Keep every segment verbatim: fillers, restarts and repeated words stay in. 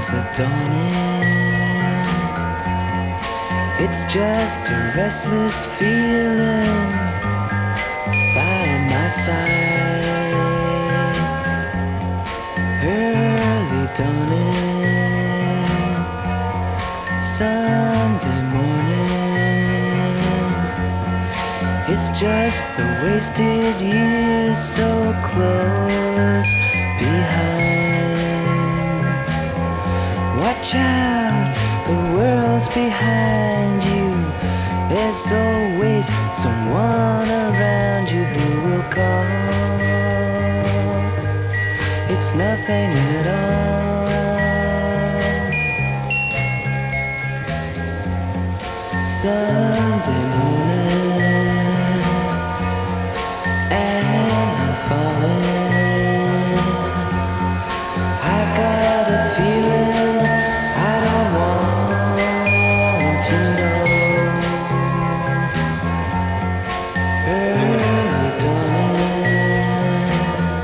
is the dawning. It's just a restless feeling by my side. Early dawning, Sunday morning. It's just the wasted years so close behind. Watch out, the world's behind you. There's always someone around you who will call. It's nothing at all. Sunday morning, and I'm falling. I've got a feeling I don't want to know. Early dawning,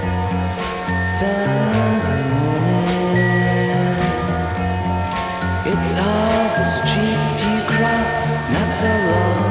Sunday morning. It's all the streets you cross not so long